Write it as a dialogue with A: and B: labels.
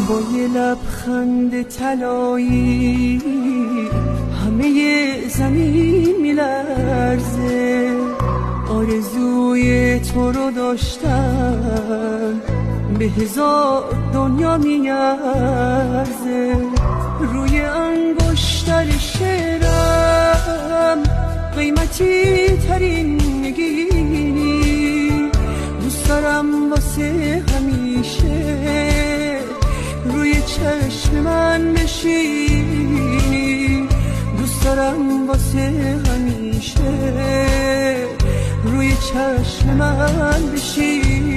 A: با یه لبخند طلایی همه زمین میلرزه، آرزوی تو رو داشتم به هزار دنیا میارزه. روی انگشتر شعرم قیمتی ترین نگینی، دوست دارم واسه همیشه روی چشم من بشینی، دوست دارم واسه همیشه روی چشم من بشینی.